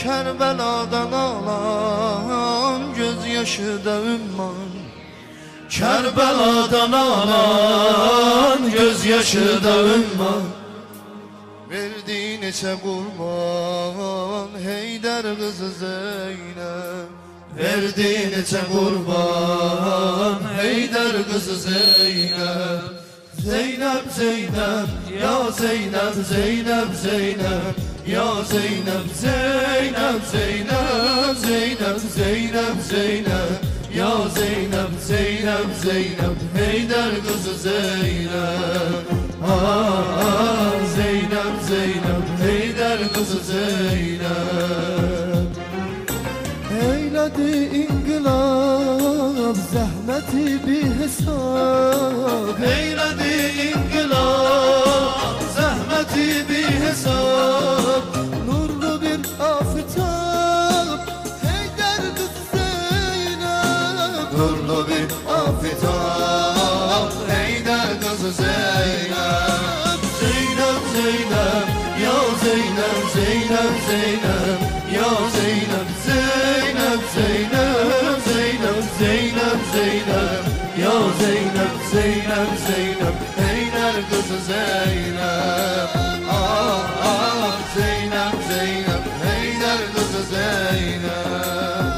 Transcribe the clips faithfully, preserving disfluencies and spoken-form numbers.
Kerbeladan ağlan gözyaşı da ümman. Kerbeladan ağlan gözyaşı da ümman. Verdi neçe kurban Heydər kızı Zeynep. Verdi neçe kurban Heydər kızı Zeynep. Zeynep Zeynep ya Zeynep Zeynep Zeynep ya Zeynep Zeynep Zeynep Zeynep Zeynep Zeynep ya Zeynep Zeynep Zeynep Heydər kızı Zeynep. Ah Zeynep Zeynep Heydər kızı Zeynep. Eyledi inkılap zahmeti bir hesap. Eyledi inkılap zahmeti bir hesap. Nurlu bir afitap Heydər kızı Zeynep. Nurlu bir afitap Heydər kızı Zeynep. Zeynep Zeynep ya Zeynep Zeynep Zeynep ya Zeynep Zeynep Zeynep Zeynep Zeynep Zeynep ya Zeynep Zeynep Zeynep Heydər kızı Zeynep. Ah ah Zeynep Zeynep Heydər kızı Zeynep.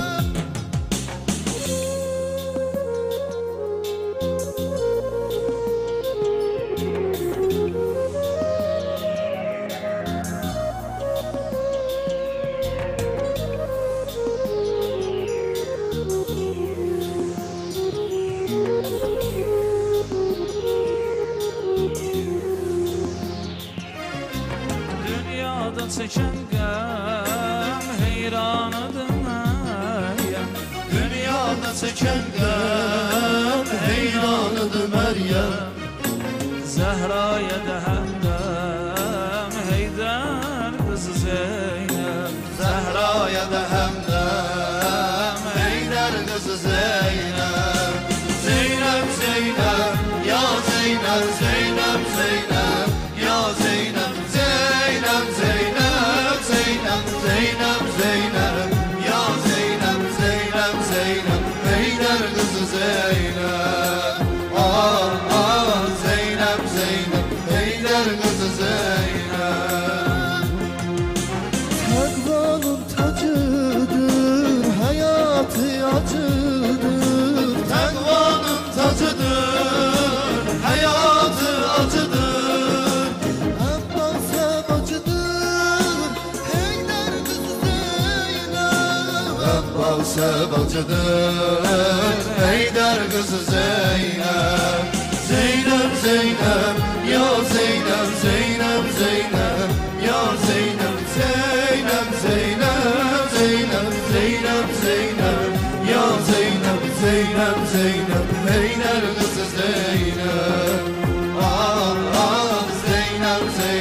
Dünyadan çeken gəm heyranıdır Məryəm. Dünyada çeken gəm heyranıdır Məryəm. Zehra'ya da həmdəm Heydər kızı Zeynep. Zehra'ya da həmdəm Heydər kızı Zeynep. Zeynep Zeynep ya Zeynep Zeynep Zeynep ya Zeynep Zeynep Zeynep Zeynep Zeynep Zeynep ya Zeynep Zeynep Zeynep Heydər kızı Zeynep. Ah ah Zeynep Zeynep Heydər kızı Zeynep. Takvanın tacıdır hayatı acıdır. Takvanın tacıdır hayatı acıdır. Abbas'a acıdır Heydər kızı Zeynep. Abbas'a acıdır Heydər kızı Zeynep. Zeynep Zeynep ya Zeynep Zeynep Zeynep ya Zeynep Zeynep Zeynep Zeynep Zeynep Zeynep ya Zeynep Zeynep Zeynep Heydər kızı Zeynep. Ah ah Zeynep Zeynep